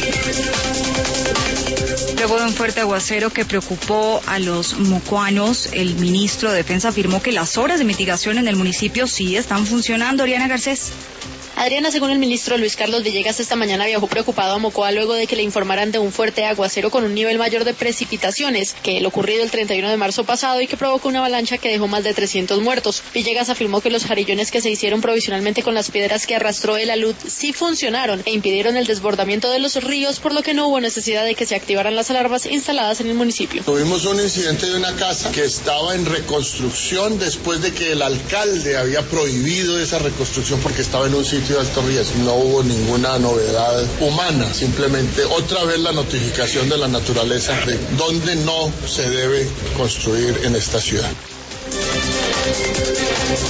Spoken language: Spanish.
Luego de un fuerte aguacero que preocupó a los mocoanos, el ministro de Defensa afirmó que las obras de mitigación en el municipio sí están funcionando. Oriana Garcés. Adriana, según el ministro Luis Carlos Villegas, esta mañana viajó preocupado a Mocoa luego de que le informaran de un fuerte aguacero con un nivel mayor de precipitaciones que el ocurrido el 31 de marzo pasado y que provocó una avalancha que dejó más de 300 muertos. Villegas afirmó que los jarillones que se hicieron provisionalmente con las piedras que arrastró el alud sí funcionaron e impidieron el desbordamiento de los ríos, por lo que no hubo necesidad de que se activaran las alarmas instaladas en el municipio. Tuvimos un incidente de una casa que estaba en reconstrucción después de que el alcalde había prohibido esa reconstrucción porque estaba en un sitio de alto riesgo. No hubo ninguna novedad humana, simplemente otra vez la notificación de la naturaleza de dónde no se debe construir en esta ciudad.